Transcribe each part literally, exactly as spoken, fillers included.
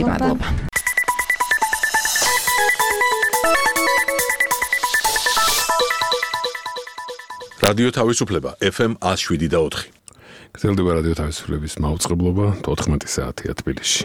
მადლობა. რადიო თავისუფლება ეფ ემ one oh seven და four. გრძელდება რადიო თავისუფლების მაუწყებლობა თოთხმეტი საათია თბილისში.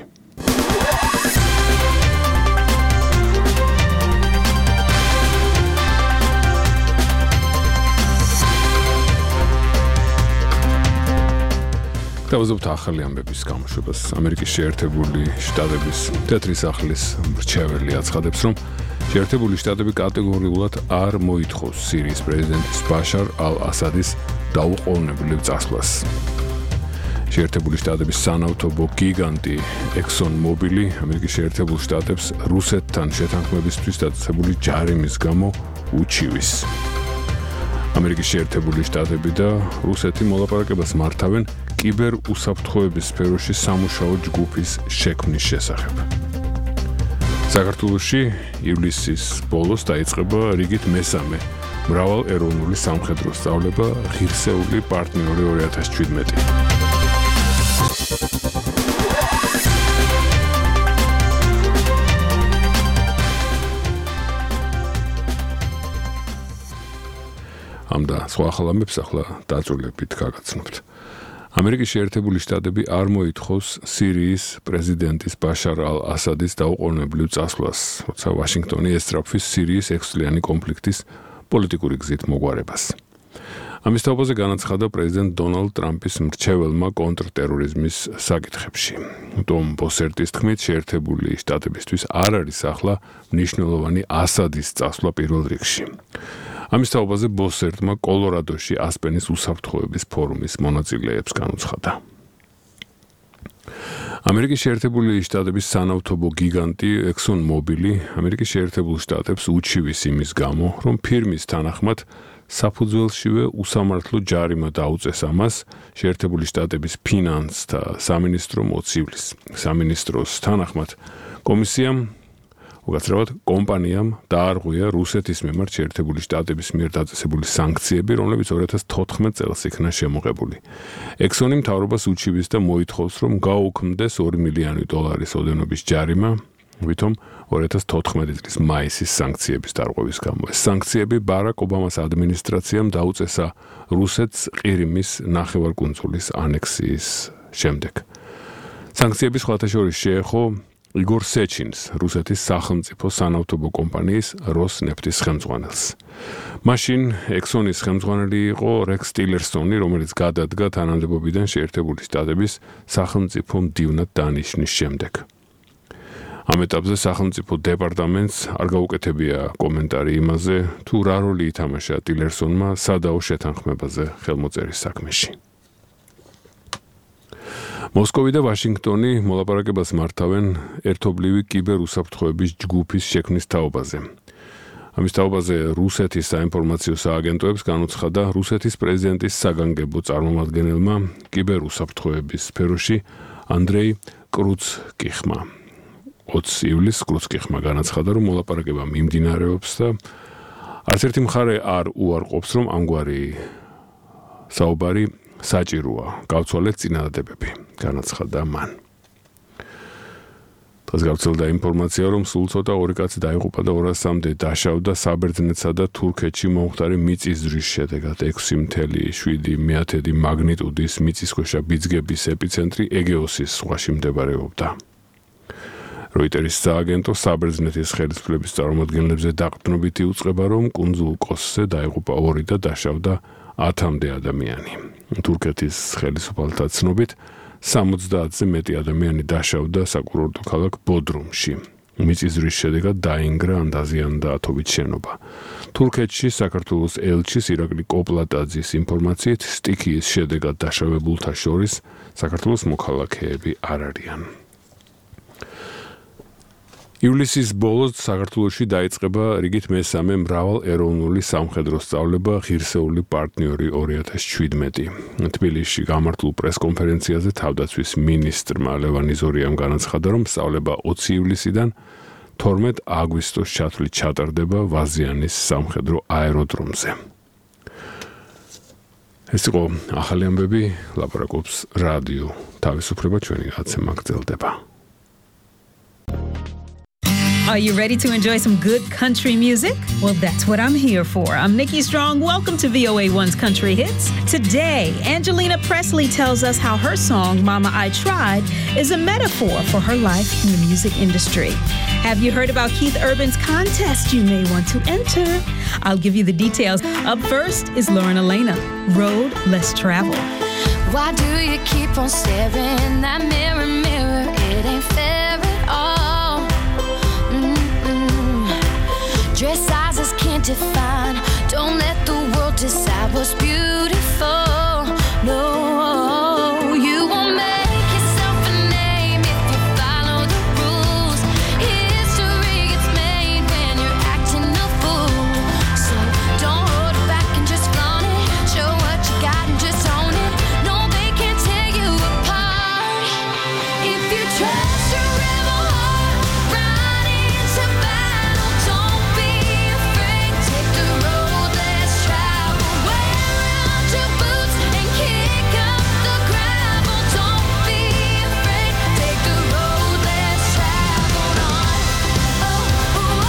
დავაზობთ ახალი ამბების გამოშვებას. ამერიკის შეერთებული შტატების თეთრი სახლის მრჩეველი აცხადებს, რომ შეერთებული შტატები კატეგორიულად არ მოითხოვს სირიის პრეზიდენტის ბაშარ ალ-ასადის დაუყოვნებლივ წასვლას. შეერთებული შტატების სანავთობო გიგანტი ექსონ მობილი ამერიკის შეერთებულ შტატებს რუსეთთან შეთანხმებისთვის დაწესებული ჯარიმის გამო უჩივის. ამერიკის შეერთებული შტატები და რუსეთი მოლაპარაკებას მართავენ კიბერ უსაფრთხოების სფეროში სამუშაო ჯგუფის შექმნის შესახებ. საქართველოში ივლისის ბოლოს დაიწყება რიგით მესამე მრავალეროვნული სამხედრო სწავლება ღირსეული პარტნიორი ორი ათას შვიდმეტი. ამ და სხვა ახალ ამბებს ახლა დაწვრილებით გაგაცნობთ. ამერიკის შეერთებული შტატები არ მოითხოვს სირიის პრეზიდენტის ბაშარ ალ-ასადის დაუყოვნებლივ წასვლას, როცა ვაშინგტონი ესწრაფვის სირიის ექვსწლიანი კონფლიქტის პოლიტიკური გზით მოგვარებას. ამის თაობაზე განაცხადა პრეზიდენტ დონალდ ტრამპის მრჩეველმა კონტრტერორიზმის საკითხებში. ტომ ბოსერტის თქმით, შეერთებული შტატებისთვის არ არის ახლა მნიშვნელოვანი ასადის წასვლა პირველ რიგში. ამის თაობაზე ბოსერტმა კოლორადოში ასპენის უსაფრთხოების ფორუმის მონაწილეებს განუცხადა. ამერიკის შეერთებული შტატების სანავთობო გიგანტი ექსონ მობილი ამერიკის შეერთებულ შტატებს უჩივის იმის გამო, რომ ფირმის თანახმად საფუძველშივე უსამართლო ჯარიმა დაუწეს ამას შეერთებული შტატების ფინანსთა სამინისტრო მოც ივლისს. სამინისტროს თანახმად კომისიამ უკაცრავად კომპანიამ დაარღვია რუსეთის მიმართ შეერთებული შტატების მიერ დაწესებული სანქციები, რომლებიც ორი ათას თოთხმეტ წელს იქნა შემოღებული. ექსონი მთავრობას უჩივის და მოითხოვს, რომ გაუქმდეს ორი მილიონი დოლარის ოდენობის ჯარიმა, ვითომ ორი ათას თოთხმეტი წლის მაისის სანქციების დარღვევის გამო. ეს სანქციები ბარაკ ობამას ადმინისტრაციამ დაუწესა რუსეთს ყირიმის ნახევარკუნძულის ანექსიის შემდეგ. სანქციები სხვათა შორის შეეხო იგორ სეჩინს, რუსეთის სახელმწიფო სანავთობო კომპანიის როსნეფტის ხელმძღვანელს. მაშინ ექსონის ხელმძღვანელი იყო რექს ტილერსონი, რომელიც გადადგა თანამდებობიდან შეერთებული შტატების სახელმწიფო მდივნად დანიშნის შემდეგ. ამ ეტაპზე სახელმწიფო დეპარტამენტს არ გაუკეთებია კომენტარი იმაზე, თუ რა როლი ითამაშა ტილერსონმა სადაო შეთანხმებაზე ხელმოწერის საქმეში. მოსკოვი და ვაშინგტონი მოლაპარაკებას მართავენ ერთობლივი კიბერ უსაფრთხოების ჯგუფის შექმნის თაობაზე. ამის თაობაზე რუსეთის საინფორმაციო სააგენტოებს განუცხადა რუსეთის პრეზიდენტის საგანგებო წარმომადგენელმა კიბერ უსაფრთხოების სფეროში ანდრეი კრუცკიხმა. ოცი ივლისს კრუცკიხმა განაცხადა, რომ მოლაპარაკება მიმდინარეობს და არც ერთი მხარე არ უარყოფს, რომ ამგვარი საუბარი საჭიროა, გავცვალეთ წინადადებები, განაცხადა მან. დღეს გავრცელდა ინფორმაცია, რომ სულ ცოტა ორი კაცი დაიღუპა და ორასამდე დაშავდა საბერძნეთსა და თურქეთში მომხდარი მიწისძვრის შედეგად. ექვსი მცდე შვიდი მეათედი მაგნიტუდის მიწისქვეშა ბიძგების ეპიცენტრი ეგეოსის ზღვაში მდებარეობდა. როიტერის სააგენტო საბერძნეთის ხელისუფლების წარმომადგენლებზე დაყრდნობით იუწყება, რომ კუნძულ კოსზე დაიღუპა ორი და დაშავდა ათამდე ადამიანი. თურქეთის ხელისუფალთა ცნობით სამოცდაათზე მეტი ადამიანი დაშავდა საკურორტო ქალაქ ბოდრუმში. მიწისძვრის შედეგად დაინგრა ან დაზიანდა ათობით შენობა. თურქეთში საქართველოს ელჩის ირაკლი კოპლატაძის ინფორმაციით სტიქიის შედეგად დაშავებულთა შორის საქართველოს მოქალაქეები არ არიან. ივლისის ბოლოს საქართველოში დაიწყება რიგით მესამე მრავალეროვნული სამხედრო სწავლება ღირსეული პარტნიორი ორი ათას შვიდმეტი. თბილისში გამართულ პრესკონფერენციაზე თავდაცვის მინისტრმა ლევან იზორიამ განაცხადა, რომ სწავლება ოცი ივლისიდან თორმეტ აგვისტოს ჩათვლით ჩატარდება ვაზიანის სამხედრო აეროდრომზე. ეს იყო ახალი ამბები, ლაპარაკობს რადიო თავისუფლება, ჩვენი გაცემა გრძელდება. Are you ready to enjoy some good country music? Well, that's what I'm here for. I'm Nikki Strong. Welcome to V O A one's Country Hits. Today, Angelina Presley tells us how her song, Mama, I Tried, is a metaphor for her life in the music industry. Have you heard about Keith Urban's contest you may want to enter? I'll give you the details. Up first is Lauren Elena, Road Less Traveled. Why do you keep on staring in that mirror, mirror? It ain't fair at all. Mm-mm. Dress sizes can't define. Don't let the world decide what's beautiful. No, you won't make yourself a name if you follow the rules. History gets made when you're acting a fool. So don't hold it back and just flaunt it. Show what you got and just own it. No, they can't tear you apart. If you trust your rebel heart, ride into battle. Don't be afraid. Take the road less traveled. Wear out your boots and kick up the gravel. Don't be afraid. Take the road less traveled on. Oh, oh, oh,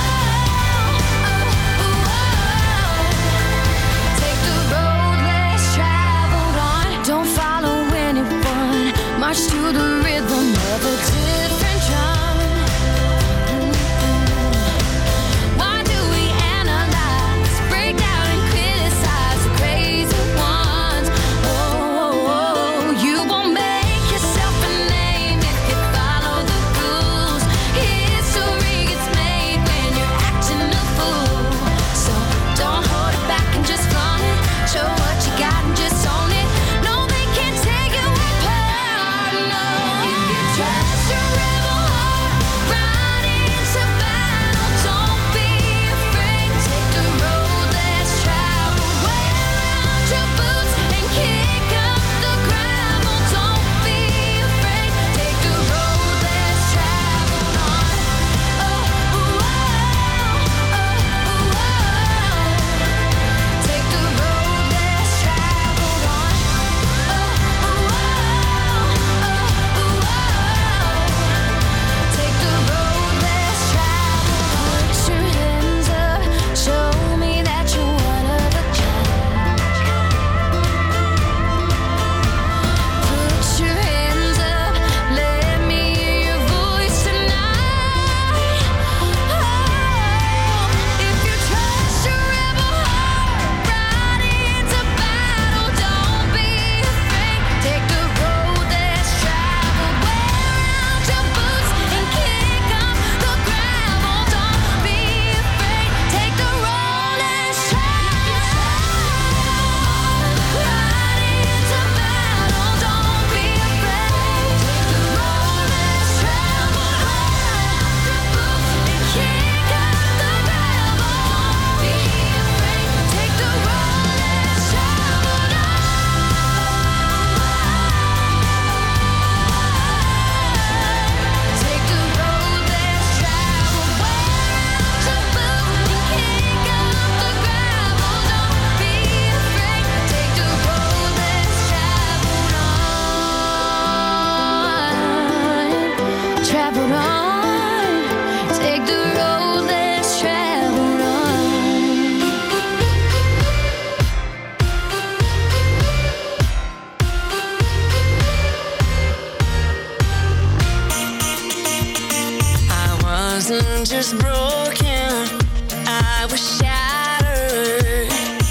oh, oh. Take the road less traveled on. Don't follow anyone. March to the rhythm of a different drum. Mm-mm. Why do we analyze, break down and criticize the crazy ones? Oh, oh, oh. You won't make yourself a name if you follow the rules. History gets made when you're acting a fool. So don't hold it back and just flaunt it. Show what you got and just own it. No, they can't take you apart. No. If you trust your rebel heart, ride into battle. Don't be afraid. Take the road less traveled. Wear out your boots and kick up the gravel. Don't be afraid. Take the road less traveled on. Oh, oh, oh, oh, oh. Take the road less traveled on. Oh, oh, oh, oh, oh. Take the road less traveled. Put your hands up, show me that you're one of a kind. Put your hands up, let me hear your voice tonight. Oh, if you trust your rebel heart, ride into battle. Don't be afraid. Take the road less traveled. Wear out your boots and kick up the gravel. Don't be afraid. Take the road less traveled. Ride into battle. Don't be afraid. Take the road less traveled. Wear out your boots and kick up the gravel. Don't be afraid. Take the road less traveled. Take the road less traveled. Wear out your boots and kick up the gravel. Don't be afraid. Take the road less traveled on. Traveled on. Take the road less traveled on. I wasn't just broken, I was shattered.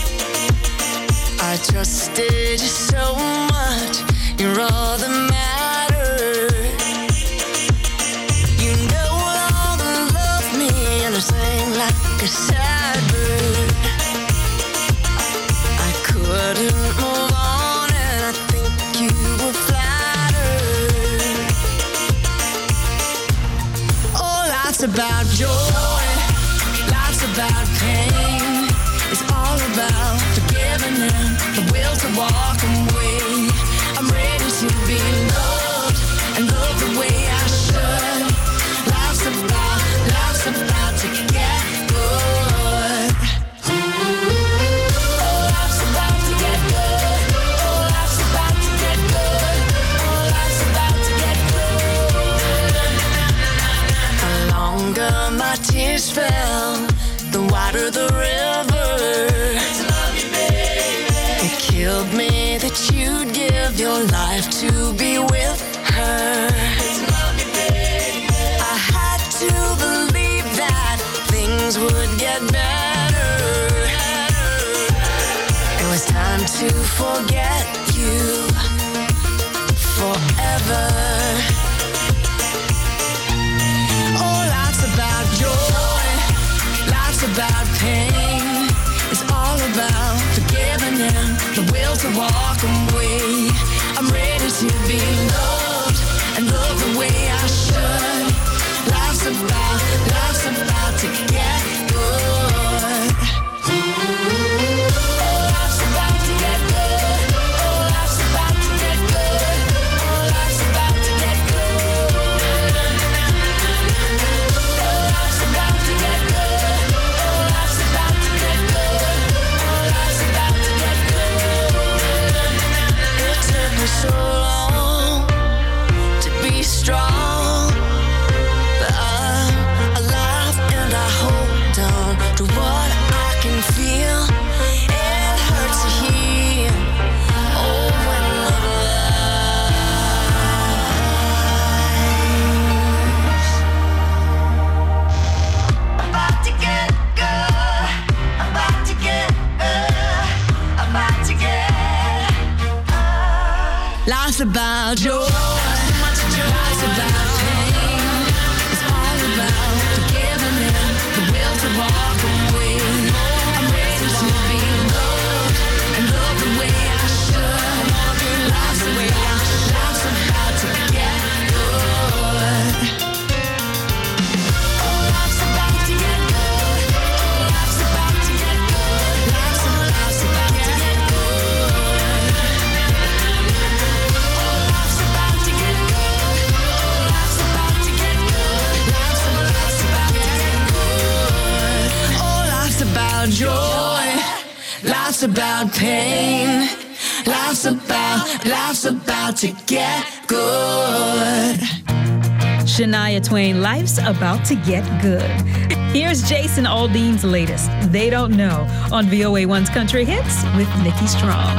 I trusted you so much, you're all that mattered. You know all that love me and I sang like a sad bird. I couldn't move on and I think you were flattered. Oh, life's about joy, life's about pain. It's all about forgiving and the will to walk away. I'm ready to be loved and loved the way I should. Life's about, life's about to get good. Oh, life's about to get good. Oh, life's about to get good. Oh, life's about to get good. The longer my my tears fell, the wider the river. To love you, baby. It killed me that you'd give your life to be with her. To love you, baby. I had to believe that things would get better. It was time to forget you forever. Oh, life's about joy, life's about pain. It's all about forgiving and the will to walk away. I'm ready to be loved and love the way I should. Life's about, life's about to get good. Oh, life's about to get good. Oh, life's about to get good. Oh, life's about to get good. Oh, life's about to get good. Oh, life's about to get good. Oh, life's about to get good. It took me so long to be strong, but I'm alive and I hold on to what I can feel. It hurts to hear. Oh, when love lies. About to get good. About to get good. About to get good. Life's about joy. Life's about pain. It's all about forgiving and the will to walk away. I'm ready to be loved and love the way I should. Life's about, life's about to get good. Oh, life's about to get good. Oh, life's about to get good. Life's about, life's about to get good. Oh, life's about to get good. Oh, life's about to get good. Life's about, life's about to get good. Oh, life's about joy. Life's about pain. Life's about, life's about to get good. Shania Twain, Life's About to Get Good. Here's Jason Aldean's latest, They Don't Know, on V O A one's Country Hits with Nikki Strong.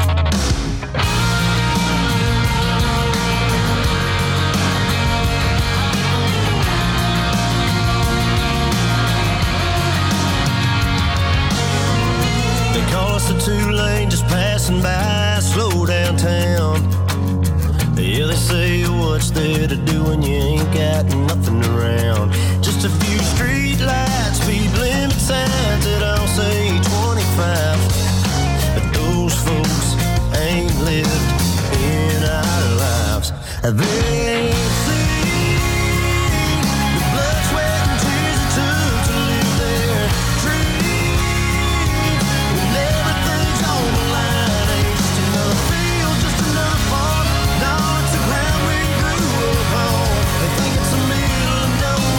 They call us a two-lane just passing by, slow downtown. Yeah, they say what's there to do when you ain't got nothing around. Just a few street lights, speed limit signs that all say twenty-five. But those folks ain't lived in our lives. They ain't seen the blood, sweat, and tears it took to live their dreams. When everything's on the line, ain't just another field, just another farm. No, it's the ground we grew up on. They think it's the middle of nowhere.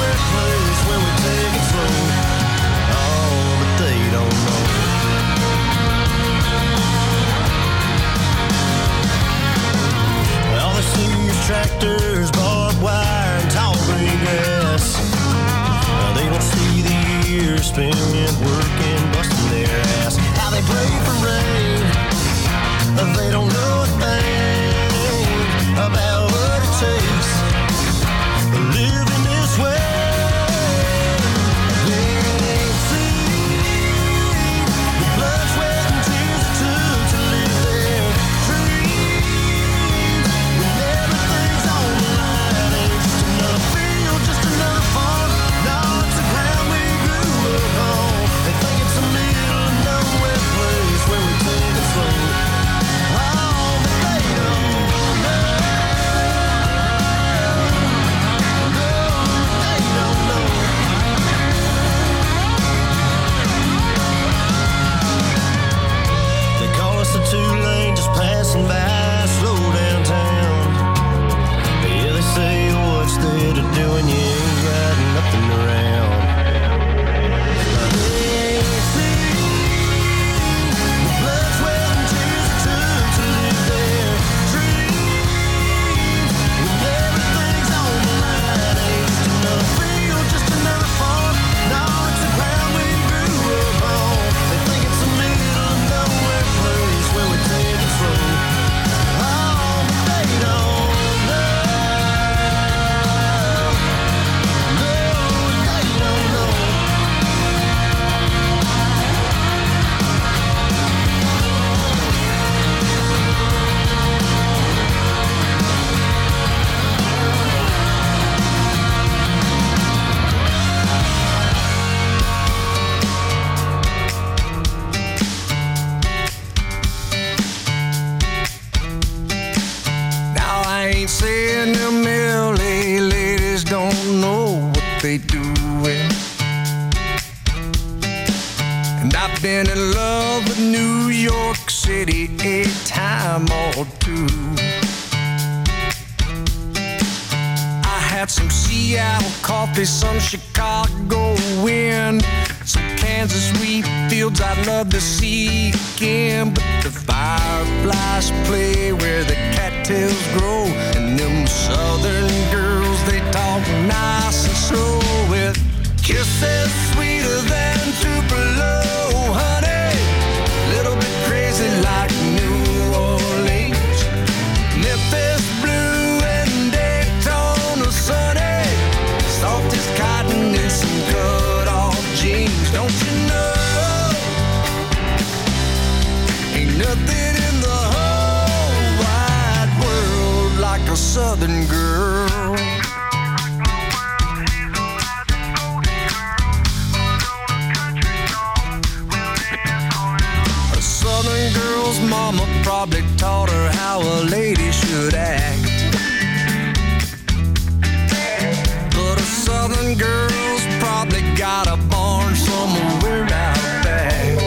they doing? And I've been in love with New York City a time or two. I had some Seattle coffee, some Chicago wind, some Kansas wheat fields I'd love to see again. But the fireflies play where the cattails grow, and them southern girls, they talk nice and slow with kisses sweeter than Tupelo, honey. Little bit crazy like New Orleans, Memphis blue and Daytona sunny, soft as cotton and some cut-off jeans. Don't you know, ain't nothing in the whole wide world like a southern girl. A southern girl's mama probably taught her how a lady should act, but a southern girl's probably got a barn somewhere out back.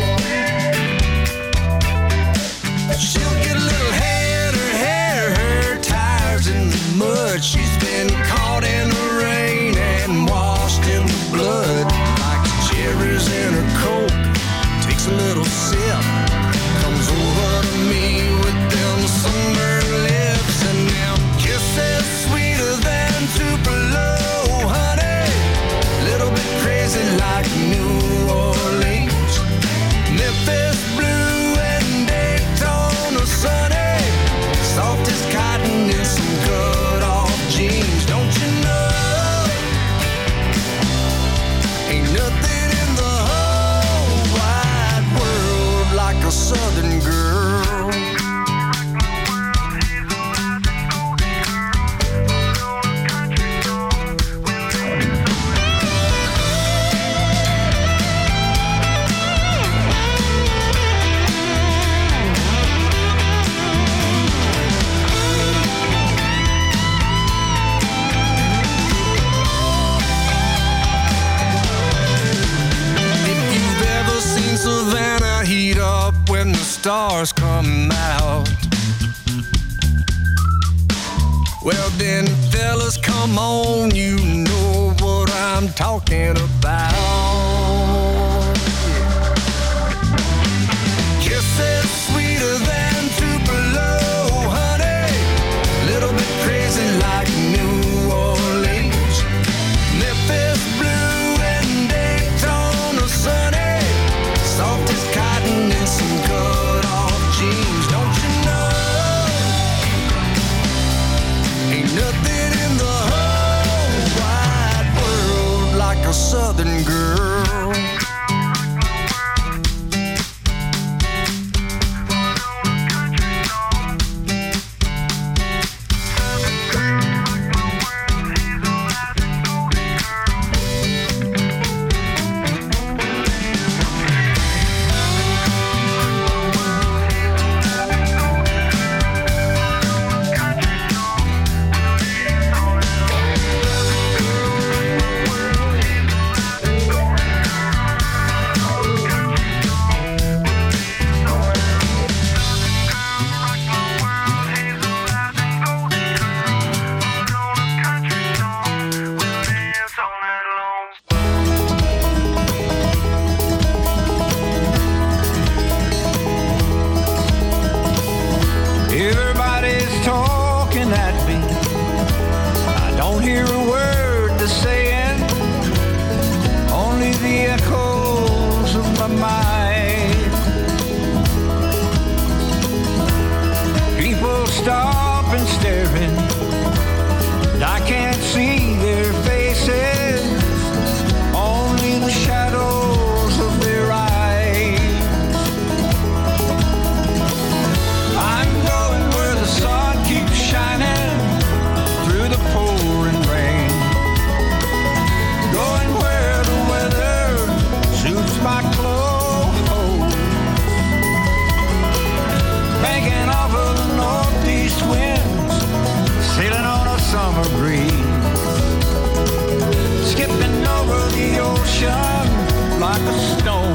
She'll get a little head, her hair, her tires in the mud. She's been caught in the rain and washed in the blood. Like cherries in her Coke, takes a little sip, comes over to me with them sunburned lips and them kisses sweeter than Tupelo, honey. Little bit crazy like New Orleans, Memphis blue and Daytona sunny, soft as cotton and some cut-off jeans. Don't you know, ain't nothing in the whole wide world like a southern girl. If you've ever seen Savannah heat up when the stars come out, well then, fellas, come on, you know what I'm talking about. Kisses sweeter than Tupelo, honey. Little bit crazy like New Orleans, Memphis blue and Daytona sunny, soft as cotton and some cut-off jeans. Don't you know, ain't nothing in the whole wide world like a southern girl. like a stone.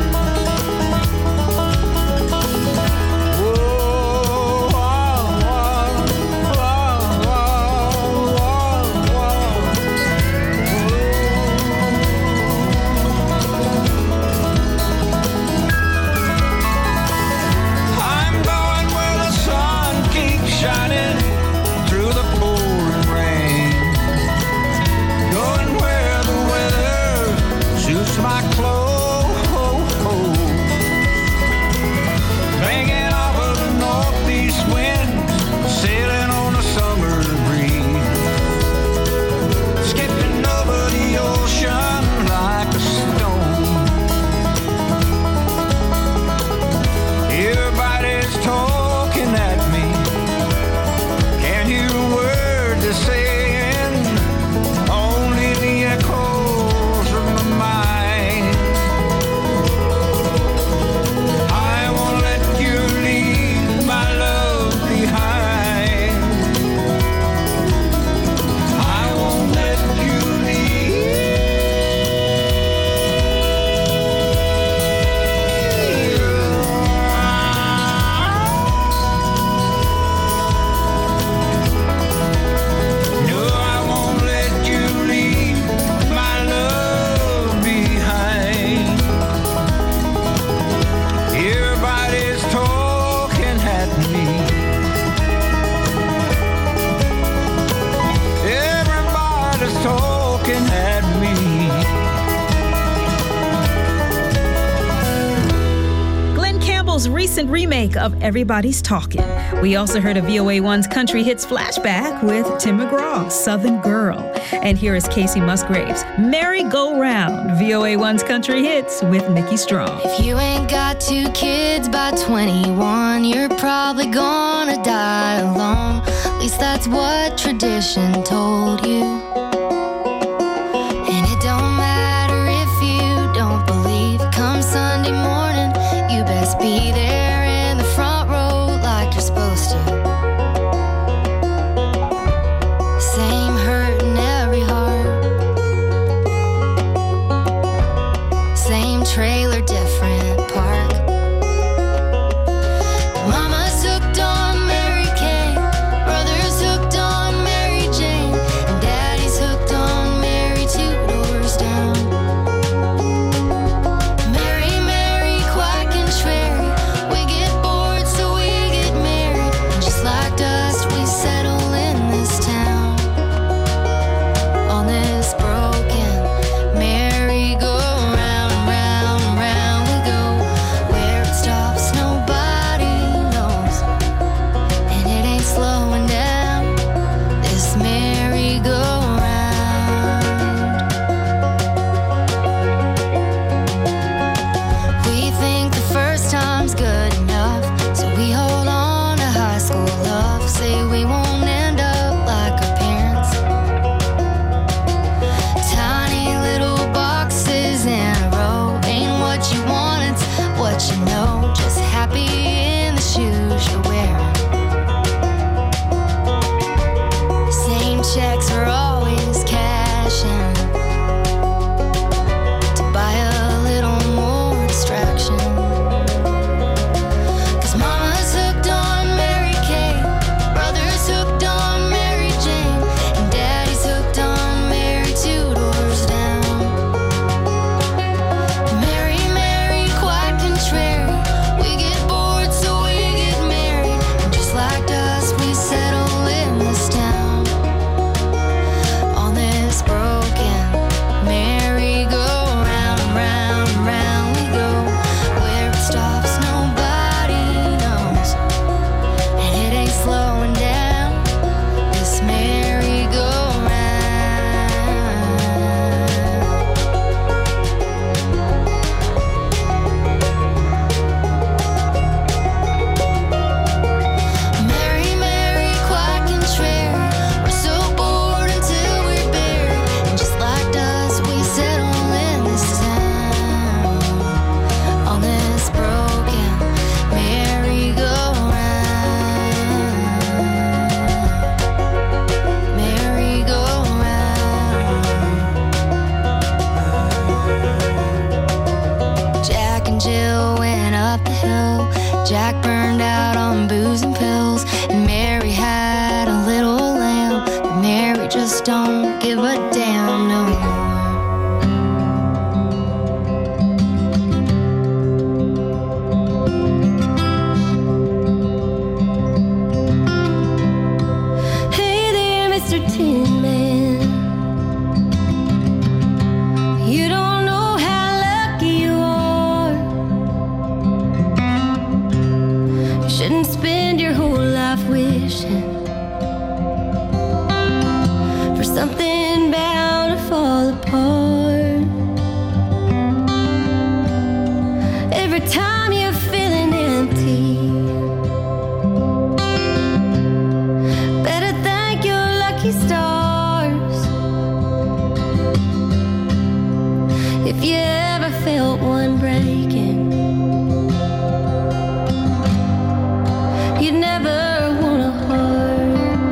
Recent remake of Everybody's Talking. We also heard a V O A one's Country Hits flashback with Tim McGraw, Southern Girl. And here is Casey Musgraves, Merry Go Round, V O A one's Country Hits with Nikki Strong. If you ain't got two kids by twenty-one, you're probably gonna die alone. At least that's what tradition told you. And it don't matter if you don't believe. Come Sunday morning, you best be there in the front row like you're supposed to. Same hurt in every heart. Same trailer, different park. Mama's hooked on Mary Kay, brother's hooked on Mary Jane, and daddy's Jack burned out on booze and pills, and Mary had a little lamb. But Mary just don't give a damn no more. Hey there, Mister Tin Man. You don't know how lucky you are. You shouldn't spend your whole life wishing for something bound to fall apart. Every time you're feeling empty, better thank your lucky stars. If you ever felt one breaking, you'd never want a heart.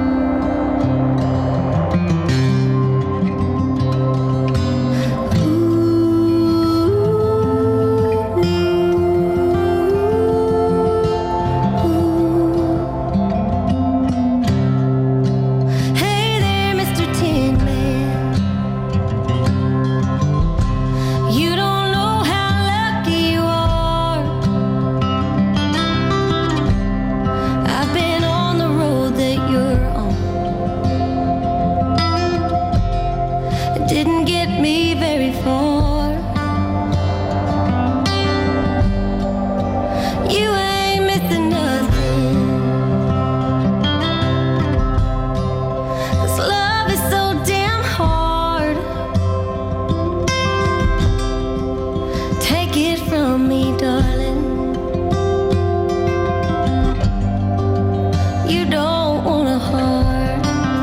Hey there, Mister Tin Man. You don't know how lucky you are. I've been on the road that you're on. It didn't get me very far. You ain't missing nothing. 'Cause love is so damn hard. Take it from me, darling. You don't want a heart.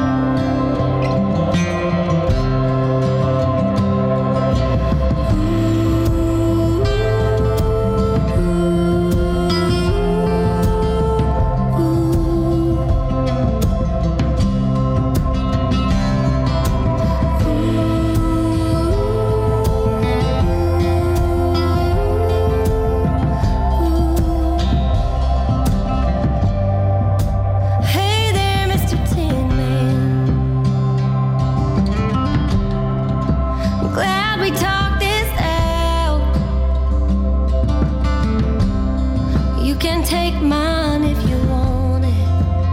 Hey there, Mister Tin Man. I'm glad we talked this out. You can take mine if you want it.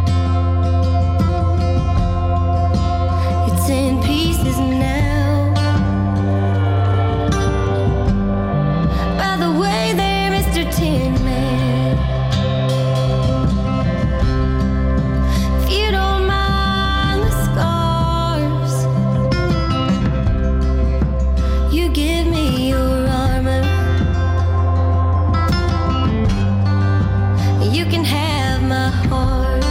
It's in pieces now. By the way there, Mister Tin Man, if you don't mind the scars, you give me your armor. You can have my heart.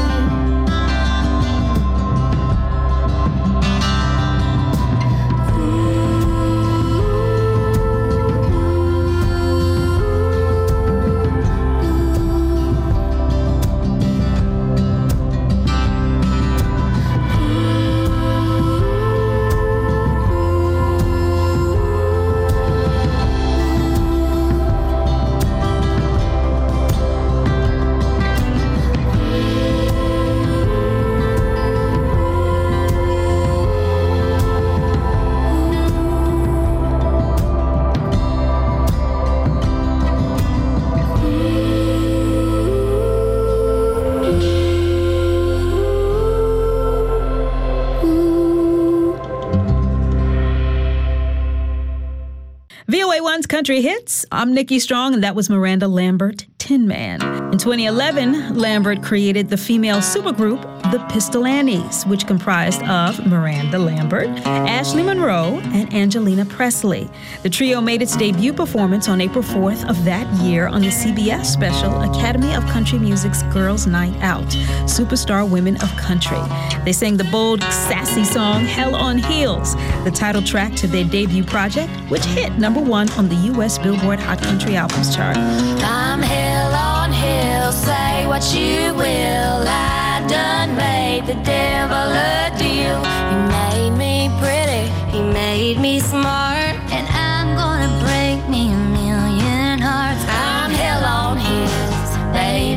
V O A one's Country Hits. I'm Nikki Strong, and that was Miranda Lambert, Tin Man. In twenty eleven, Lambert created the female supergroup, the Pistol Annies, which comprised of Miranda Lambert, Ashley Monroe, and Angelina Presley. The trio made its debut performance on April fourth of that year on the C B S special Academy of Country Music's Girls' Night Out, Superstar Women of Country. They sang the bold, sassy song Hell on Heels, the title track to their debut project, which hit number one on the U S Billboard Hot Country Albums chart. I'm hell on hill, say what you will. I done made the devil a deal. He made me pretty, he made me smart, and I'm gonna break me a million hearts. I'm hell on hills, baby.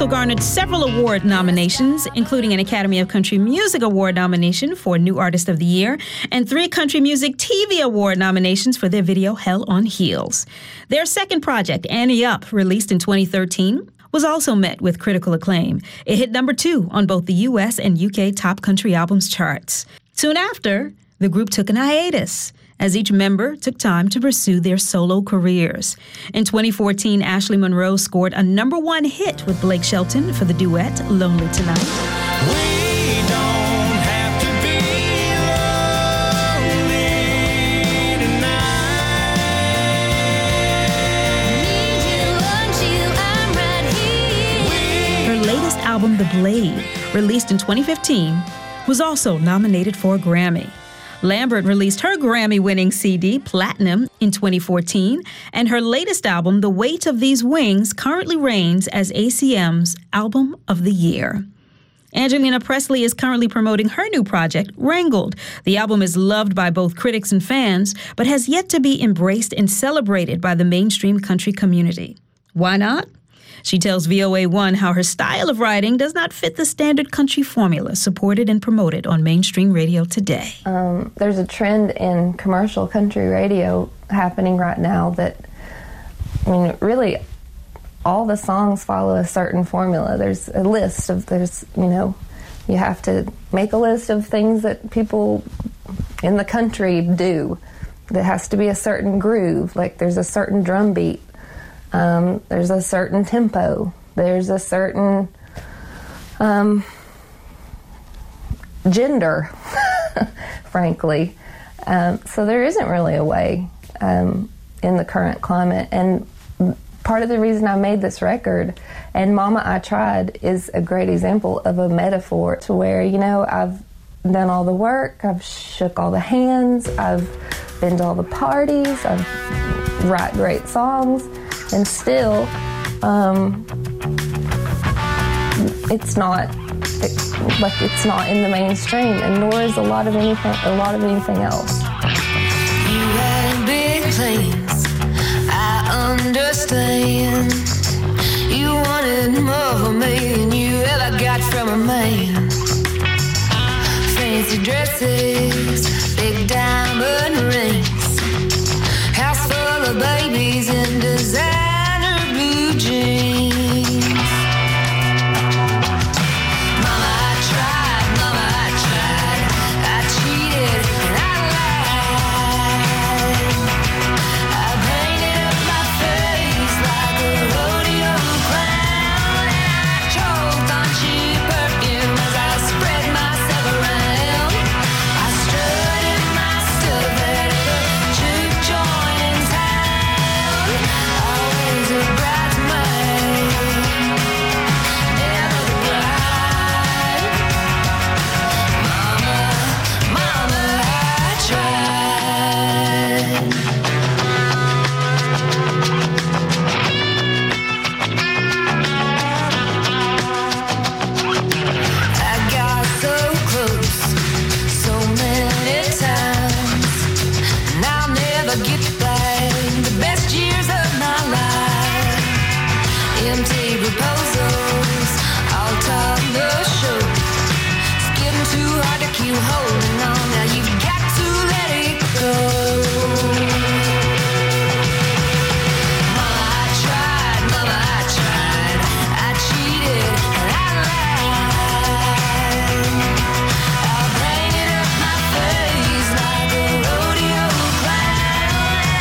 also garnered several award nominations, including an Academy of Country Music Award nomination for New Artist of the Year and three Country Music T V Award nominations for their video Hell on Heels. Their second project, Annie Up, released in twenty thirteen, was also met with critical acclaim. It hit number two on both the U S and U K Top Country Albums charts. Soon after, the group took an hiatus, as each member took time to pursue their solo careers. In twenty fourteen, Ashley Monroe scored a number one hit with Blake Shelton for the duet Lonely Tonight. We don't have to be lonely tonight. Need you, want you, I'm right here. Her latest album, The Blade, released in twenty fifteen, was also nominated for a Grammy. Lambert released her Grammy-winning C D, Platinum, in twenty fourteen, and her latest album, The Weight of These Wings, currently reigns as A C M's Album of the Year. Angelina Presley is currently promoting her new project, Wrangled. The album is loved by both critics and fans, but has yet to be embraced and celebrated by the mainstream country community. Why not? She tells V O A one how her style of writing does not fit the standard country formula supported and promoted on mainstream radio today. Um, there's a trend in commercial country radio happening right now that, I mean, really, all the songs follow a certain formula. There's a list of, there's, you know, you have to make a list of things that people in the country do. There has to be a certain groove, like there's a certain drum beat. Um, there's a certain tempo. There's a certain um, gender, frankly. Um, so there isn't really a way um, in the current climate. And part of the reason I made this record, and Mama, I Tried, is a great example of a metaphor to where, you know, I've done all the work, I've shook all the hands, I've been to all the parties, I've write great songs, and still, um, it's not it, like it's not in the mainstream, and nor is a lot of anything. A lot of anything else. You had big plans, I understand. You wanted more from me than you ever got from a man. Fancy dresses, big diamond rings, house full of babies and designer blue jeans. Mama, I tried, Mama, I tried. I cheated and I lied. I painted up my face like a rodeo clown, and I choked on cheap perfume as I spread myself around. I strutted my stuff at the juke joint in town. Always a bridesmaid, never the bride. Mama, Mama, I tried. I got so close so many times, and I'll never get back the best years of my life. Empty proposals all top the show. It's getting too hard to keep holding on. Now you've got to let it go. Mama, I tried, Mama, I tried. I cheated and I lied. I painted up my face like a rodeo clown, and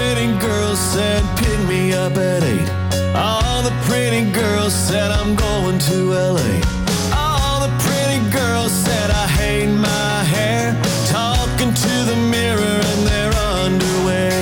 pretty girls said pick me up at eight. All the pretty girls said I'm going to L A. All the pretty girls said I hate my hair, talking to the mirror in their underwear.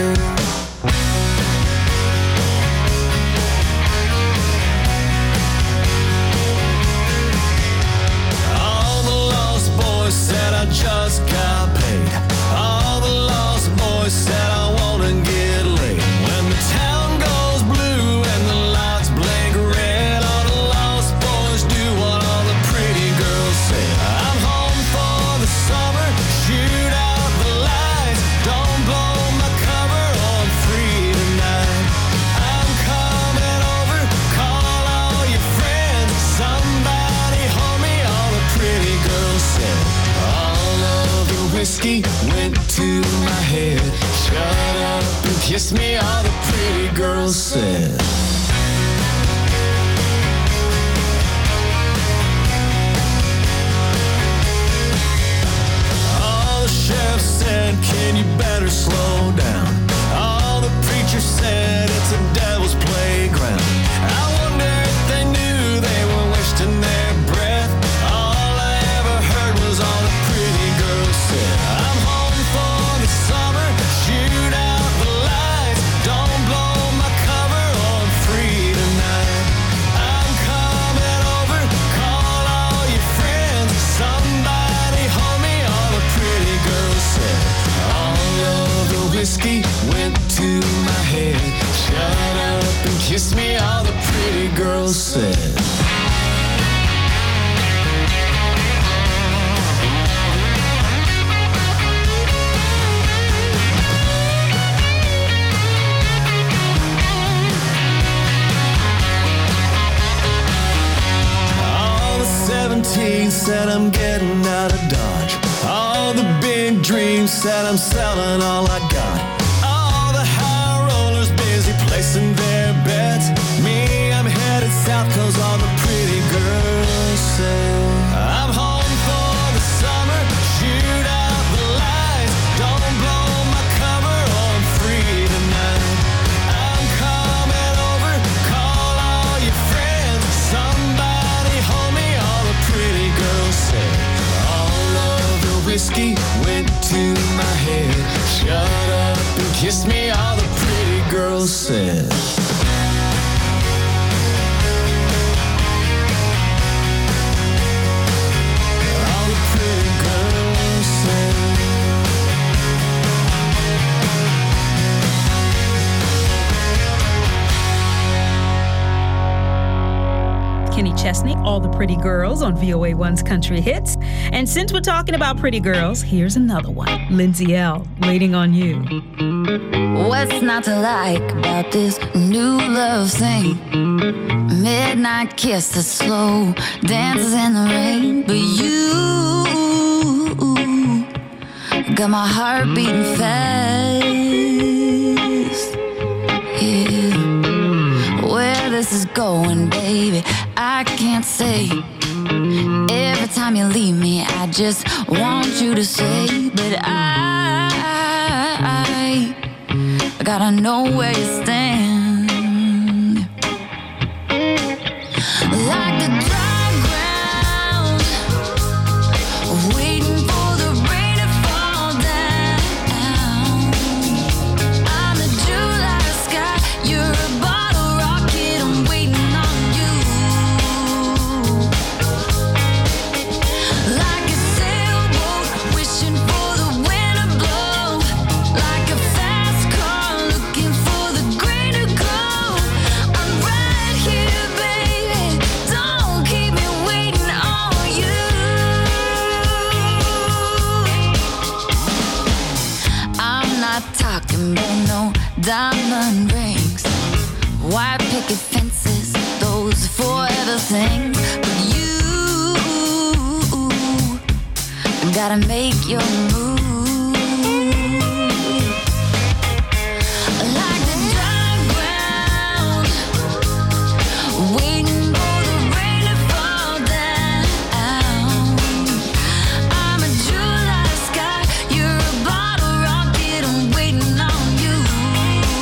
All the lost boys said I just got paid. All the lost boys said I wanna get laid. When the town goes blue and the lights blink red, all the lost boys do what all the pretty girls say. I'm home for the summer, shoot out the lights, don't blow my cover, I'm free tonight. I'm coming over, call all your friends, somebody hold me, all the pretty girls said. All of the whiskey went to my head, shut up and kiss me, all the pretty girls said. All the sheriff said, can you better slow down? All the preachers said, it's a devil's playground. I wonder if they knew they were wasting their breath. All I ever heard was all the pretty girls said. I'm home for the summer, shoot out the lights, don't blow my cover, I'm free tonight. I'm coming over, call all your friends, somebody hold me, all the pretty girls said. All of the whiskey went to my head, shut up and kiss me, all the pretty girls said. All the seventeen said I'm getting out of Dodge. All the big dreams said I'm selling all I got. All the high rollers busy placing their bets. Me, I'm headed south cause all the pretty girls say. I'm home for the summer, shoot out the lights, don't blow my cover, I'm free tonight. I'm coming over, call all your friends, somebody hold me, all the pretty girls say. All of the whiskey went to my head, shut up and kiss me, all the pretty girls said. All the pretty girls said. Kenny Chesney, All the Pretty Girls on V O A one's Country Hits. And since we're talking about pretty girls, here's another one. Lindsay L, Waiting on You. What's not to like about this new love thing? Midnight kiss, the slow dances in the rain. But you got my heart beating fast. Yeah. Where this is going, baby, I can't say. Every time you leave me, I just want you to say. But I, I, I gotta know where you stand. Like the dry ground, waiting for the rain to fall down. I'm the July sky, you're a bottle rocket, I'm waiting on you. Like a sailboat, wishing for the wind to blow. Like a fast car, looking for the green to glow. I'm right here, baby, don't keep me waiting on you. I'm not talking about no diamond rings, white picket fences, those forever things. But you gotta make your move. Like the dry ground, waiting for the rain to fall down. I'm a July sky, you're a bottle rocket, I'm waiting on you.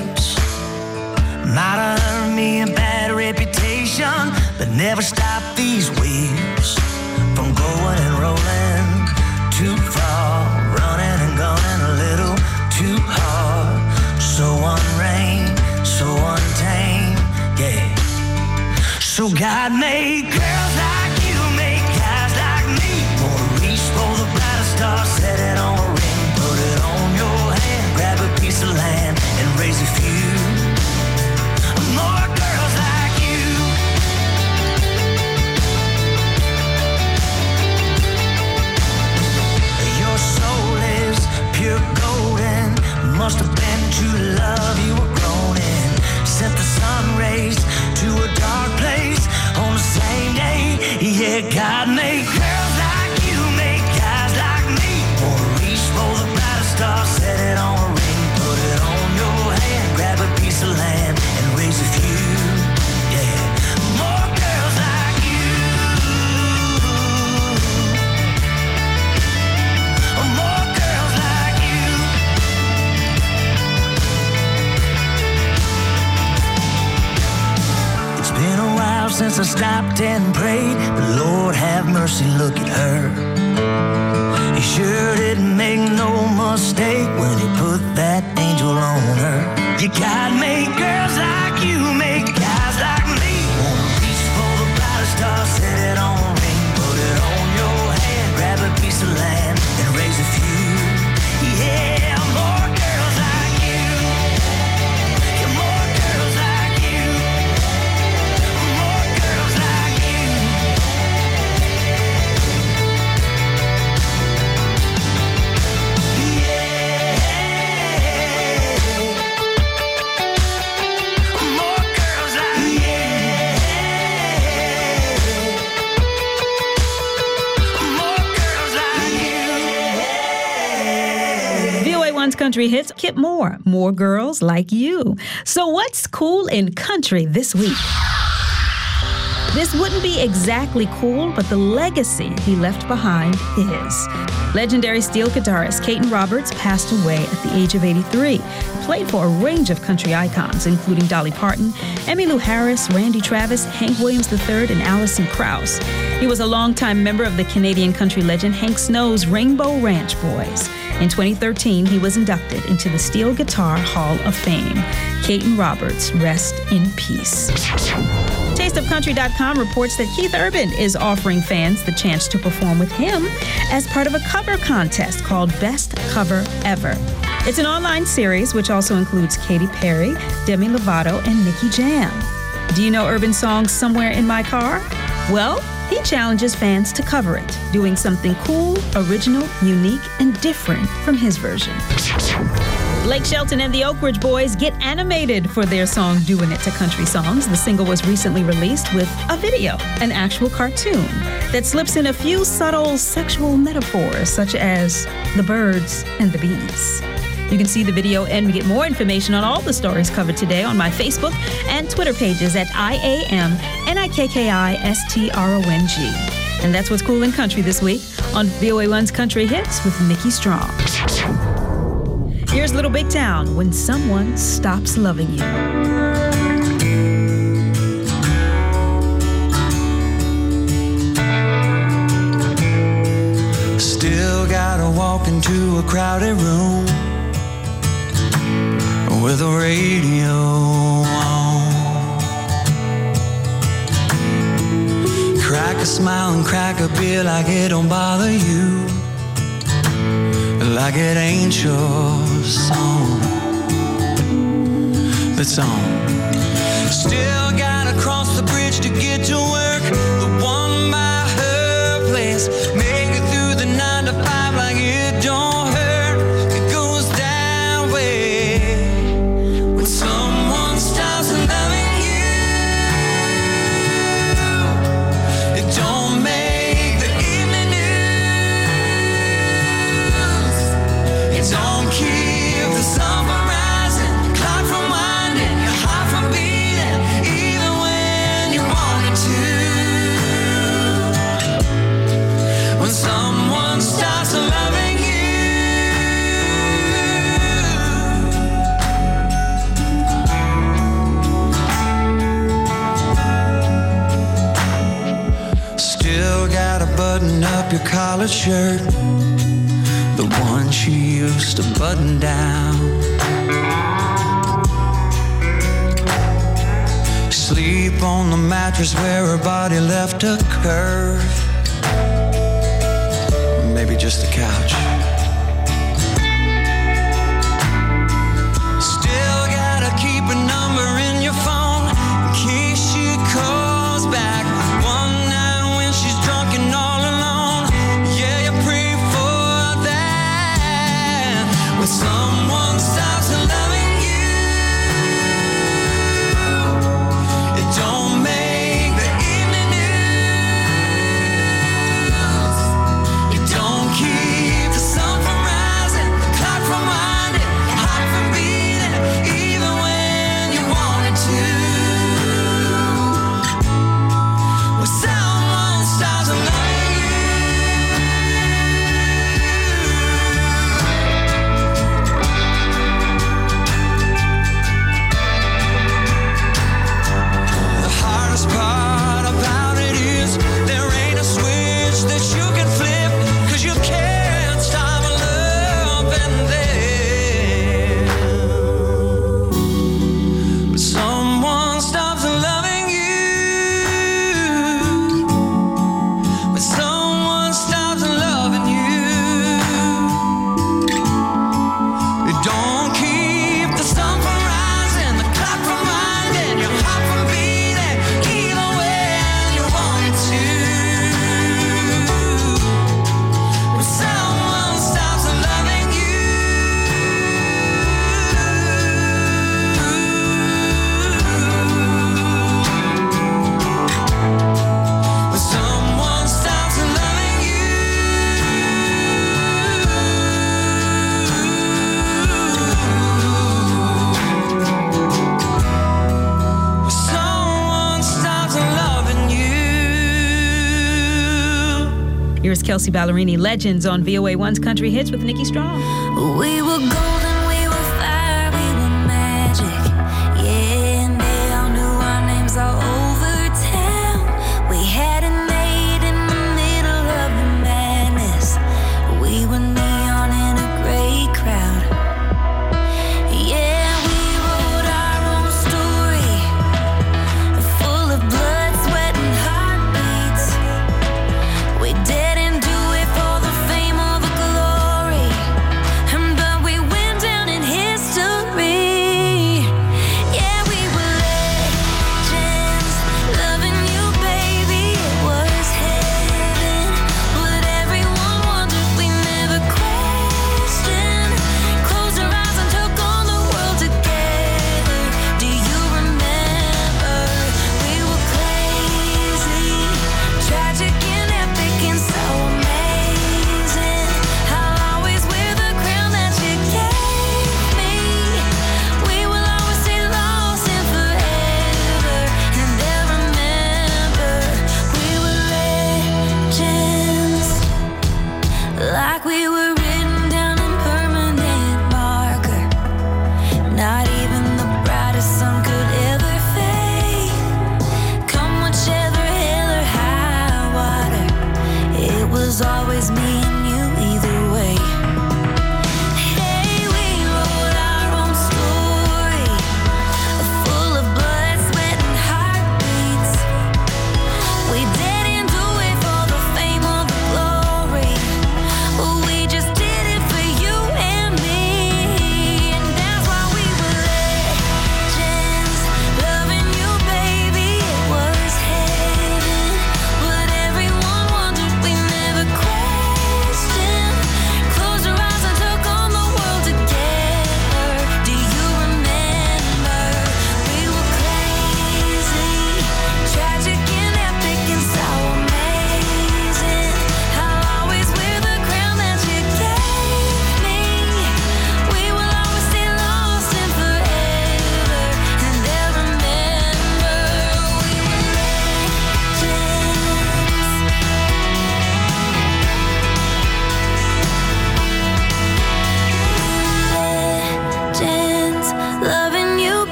lips. Might have earned me a bad reputation, but never stop these wheels from going and rolling too far, running and gunning a little too hard. So unrained, so untamed, yeah. So God made girls like you, made guys like me. Gonna reach for the brightest star, set it on a ring, put it on your hand, grab a piece of land and raise a few more girls like you. Your soul is pure golden, must have been true love you were grown in. Sent the sun rays to a dark place on the same day. Yeah, God made girls like you, made guys like me. Wanna reach for the brightest star, set it on a ring, put it on your hand, grab a piece of land and raise a few, yeah, more girls like you. More girls like you. It's been a while since I stopped and prayed, but Lord have mercy, look at her. He sure didn't make no mistake when he put that angel on her. You gotta make girls like you, make guys like me. Wanna reach for the brightest star, set it on a ring, put it on your hand, grab a piece of land and raise a few. Yeah, more girls like you. Yeah, more girls like you. More girls like you. More girls like you. More girls like you. V O A one's Country Hits, Kip Moore, More Girls Like You. So what's cool in country this week? This wouldn't be exactly cool, but the legacy he left behind is. Legendary steel guitarist Caton Roberts passed away at the age of eighty-three. He played for a range of country icons, including Dolly Parton, Emmylou Harris, Randy Travis, Hank Williams the third, and Alison Krauss. He was a longtime member of the Canadian country legend Hank Snow's Rainbow Ranch Boys. In twenty thirteen, he was inducted into the Steel Guitar Hall of Fame. Caton Roberts, rest in peace. taste of country dot com reports that Keith Urban is offering fans the chance to perform with him as part of a cover contest called Best Cover Ever. It's an online series which also includes Katy Perry, Demi Lovato, and Nicky Jam. Do you know Urban's song Somewhere in My Car? Well, he challenges fans to cover it, doing something cool, original, unique, and different from his version. Blake Shelton and the Oak Ridge Boys get animated for their song Doin' It to Country Songs. The single was recently released with a video, an actual cartoon, that slips in a few subtle sexual metaphors such as the birds and the bees. You can see the video and get more information on all the stories covered today on my Facebook and Twitter pages at I A M N I K K I S T R O N G. And that's what's cool in country this week on V O A one's Country Hits with Nikki Strong. Here's Little Big Town, When Someone Stops Loving You. Still gotta walk into a crowded room with a radio on. Crack a smile and crack a beer like it don't bother you, like it ain't your song that's on. Still gotta cross the bridge to get to work, the one by her place. Make it through the nine to five like it don't hurt. It goes that way. When someone stops loving you, it don't make the evening news. It don't keep the sun from rising, clock from winding, your heart from beating, even when you wanted to. colored shirt, the one she used to button down. Sleep on the mattress where her body left a curve. Maybe just the couch. Still gotta keep a number in your phone in case she calls back one night when she's drunk and all alone. Yeah, you pray for that. When someone stops loving you, it don't make the evening news. It don't keep the sun from rising, the clock from winding, heart from beating, even when you want it to. When someone stops loving you, the hardest part about it is there ain't a switch that you can flip, 'cause you can't stop loving them. But someone stops loving you, but someone stops loving you. It don't keep the sun from rising, the clock from winding, your heart from beating, even when you want it to. When someone stops loving you, when someone stops loving you, when someone stops loving you. Here's Kelsey Ballerini, Legends on V O A one's Country Hits with Nikki Strong. We were golden, we were fire, we were magic. Yeah, and they all knew our names all over town. We had it made in the middle of the madness. We were neon in a great crowd. Yeah, we wrote our own story, full of blood, sweat, and heartbeats. We didn't do it for the fame or the glory, but we went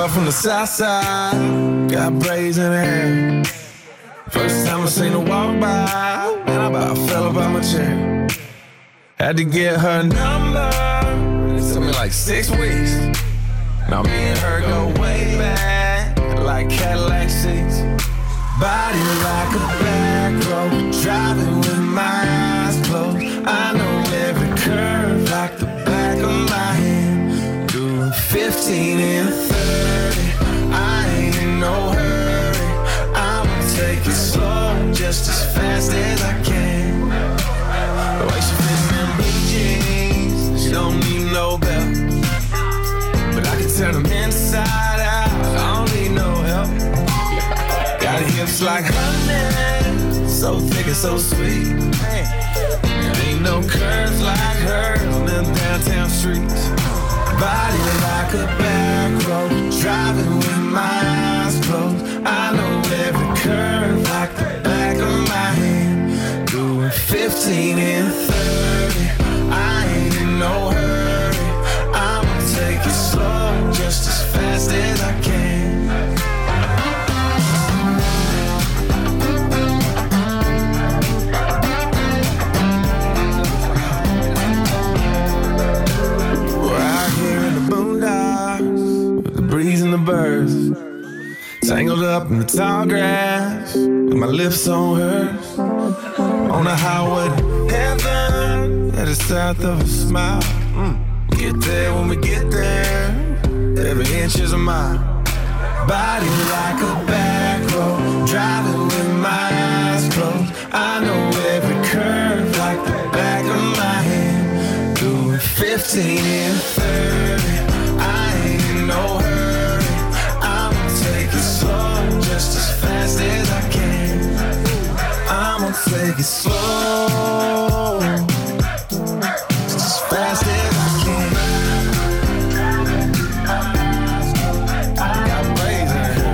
girl from the south side, got braids in her hair. First time I seen her walk by, man, I about fell up out my chair. Had to get her number, it took me like six weeks. Now me and her go way back, like Cadillac seats. Body like a back road, driving with my eyes closed. I know every curve like the back of my hand. Doing fifteen and thirty, I ain't in no hurry. I'ma take it slow, just as fast as I can. The way she fits them blue jeans, she don't need no belt. But I can turn them inside out, I don't need no help. Got hips like honey, so thick and so sweet. There ain't no curves like hers on them downtown streets. Body like a back road, driving with my eyes closed. I know every curve like the back of my hand. Doing fifteen and thirty, I ain't in no hurry. I'ma take it slow, just as fast as I can. Breeze and the birds, tangled up in the tall grass, with my lips on hers. On the highway to heaven, that is south of a smile. Mm. Get there when we get there, every inch is a mile. Body like a back road, driving with my eyes closed. I know every curve like the back of my hand. Doing fifteen and thirty, I ain't in no hurry. Take it slow, just as fast as I can. I'ma take it slow, just as fast as I can. I got braids in her.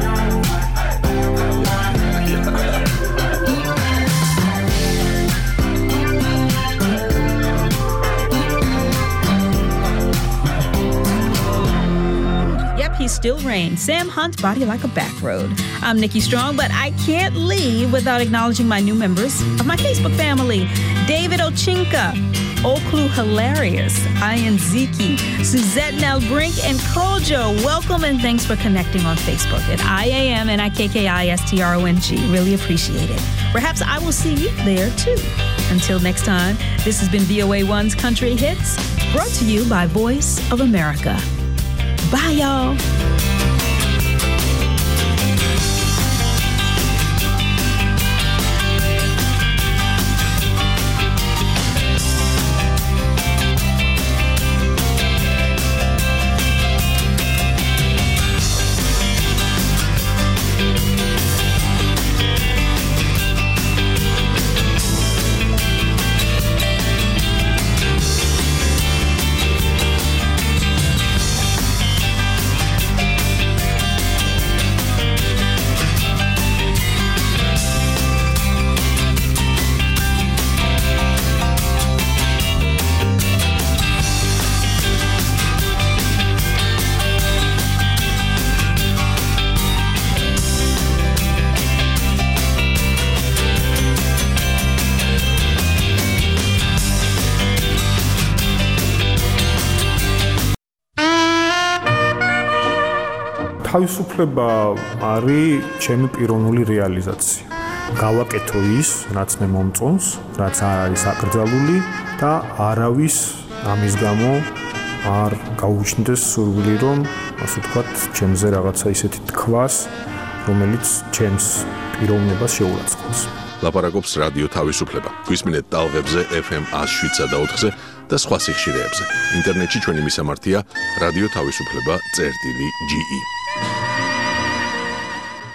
He still reigns. Sam Hunt, Body Like a Back Road. I'm Nikki Strong, but I can't leave without acknowledging my new members of my Facebook family. David Ochinka, Oklu Hilarious, Ian Ziki, Suzette Nell Brink, and Kojo. Welcome and thanks for connecting on Facebook at I A M N I K K I S T R O N G. Really appreciate it. Perhaps I will see you there too. Until next time, this has been V O A one's Country Hits, brought to you by Voice of America. Bye, y'all. თავისუფლება არის ჩემი პიროვნული რეალიზაცია. გავაკეთო ის, რაც მე მომწონს, რაც არ არის აკრძალული და არავის ამის გამო არ გაუჩნდეს სურვილი, რომ ასე ვთქვათ, ჩემზე რაღაცა ისეთი თქვას, რომელიც ჩემს პიროვნებას შეურაცხყოფს. ლაპარაკობს რადიო თავისუფლება. გვისმინეთ ტალღებზე F M one oh seven და ოთხზე და სხვა სიხშირეებზე. ინტერნეტში ჩვენი მისამართია რადიო თავისუფლება წერტილი G E.